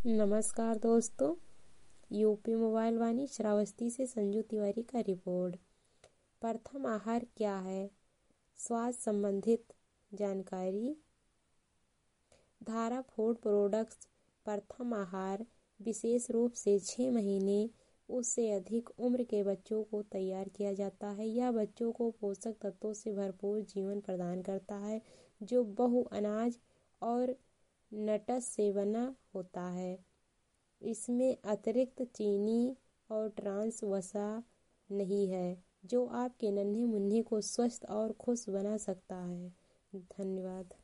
नमस्कार दोस्तों, UP mobile वाणी श्रावस्ती से संजू तिवारी का रिपोर्ट। प्रथम आहार क्या है? स्वास्थ्य संबंधित जानकारी। धारा फूड प्रोडक्ट्स प्रथम आहार विशेष रूप से 6 महीने उससे अधिक उम्र के बच्चों को तैयार किया जाता है। यह बच्चों को पोषक तत्वों से भरपूर जीवन प्रदान करता है जो बहु अनाज और नट्स से बना होता है। इसमें अतिरिक्त चीनी और ट्रांस वसा नहीं है जो आपके नन्हे मुन्ने को स्वस्थ और खुश बना सकता है। धन्यवाद।